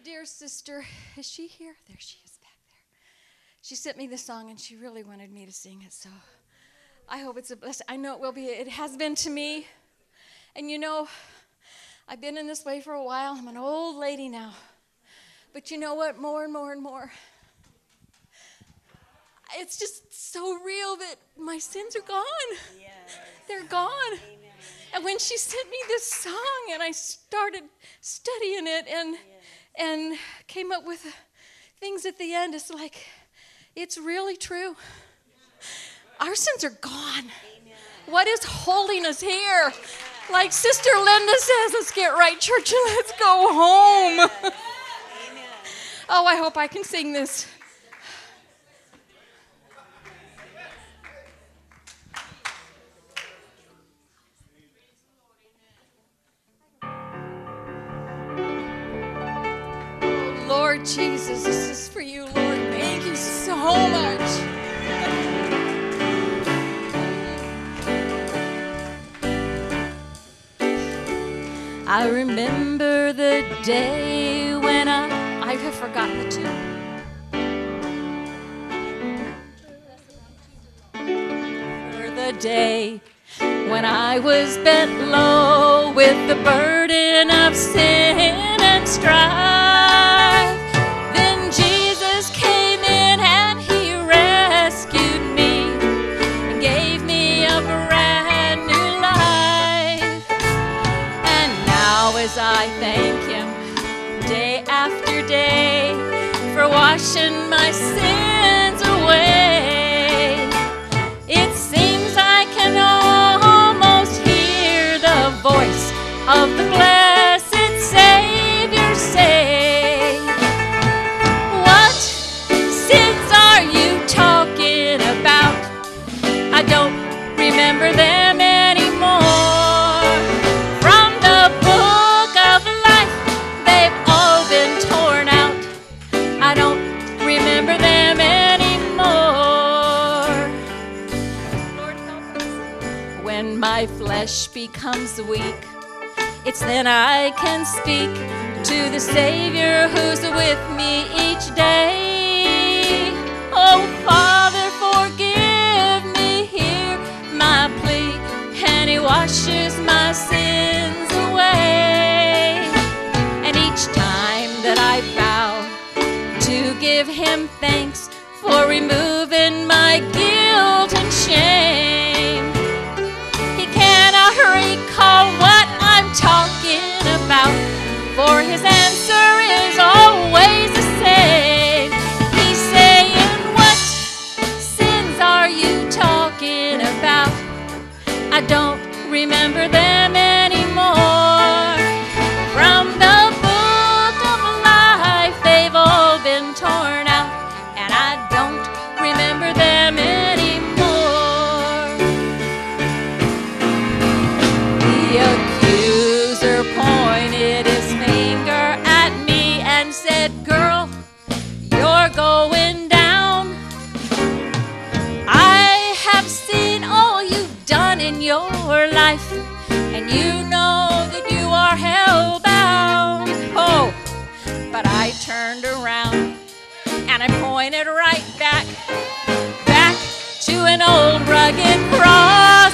dear sister, is she here? There she is back there. She sent me this song, and she really wanted me to sing it, so I hope it's a blessing. I know it will be. It has been to me. And you know, I've been in this way for a while. I'm an old lady now. But you know what? More and more and more. It's just so real that my sins are gone. Yes. They're gone. Amen. And when she sent me this song and I started studying it and came up with things at the end, it's like, it's really true. Our sins are gone. Amen. What is holding us here? Amen. Like Sister Linda says, let's get right, church, and let's go home. Yes. Amen. Oh, I hope I can sing this. Lord Jesus, this is for you, Lord. Thank you so much. I remember the day when I have forgotten the tune. For the day when I was bent low with the burden of sin and strife. I thank him day after day for washing my sins away. It seems I can almost hear the voice of the blessed Savior say, what sins are you talking about? I don't remember them anymore. My flesh becomes weak, it's then I can speak to the Savior who's with me each day. Oh, Father, forgive me, hear my plea, and he washes my sins away. And each time that I bow to give him thanks for removing my guilt and shame, recall what I'm talking about, for his answer is always the same. He's saying, what sins are you talking about? I don't remember them anymore. From the book of life, they've all been torn out, and I don't remember them anymore. The accuser pointed his finger at me and said, girl, you're going down. I have seen all you've done in your life, and you know that you are hell-bound. Oh, but I turned around and I pointed right back to an old rugged cross.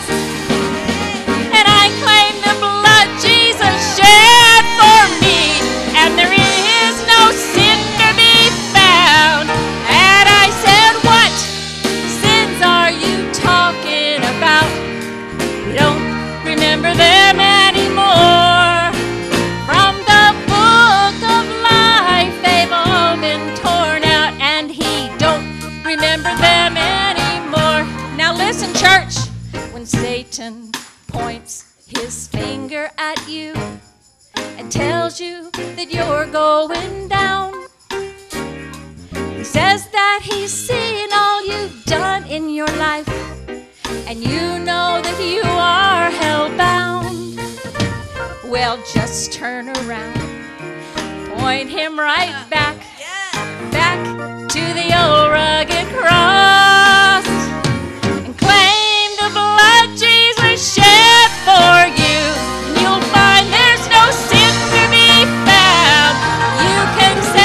Shed for me, and there is no sin to be found. And I said, what sins are you talking about? We don't remember them anymore. From the book of life, they've all been torn out, and he don't remember them anymore. Now listen, church, when Satan points his finger at you and tells you that you're going down, he says that he's seen all you've done in your life, and you know that you are hell-bound. Well, just turn around, point him right back to the old rugged cross, and claim the blood Jesus shed for you, and you'll find there's no sin to be found. You can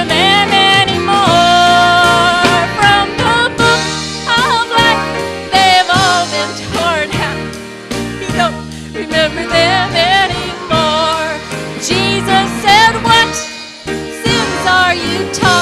them anymore. From the book of life, they've all been torn out. You don't remember them anymore. Jesus said, what sins are you talking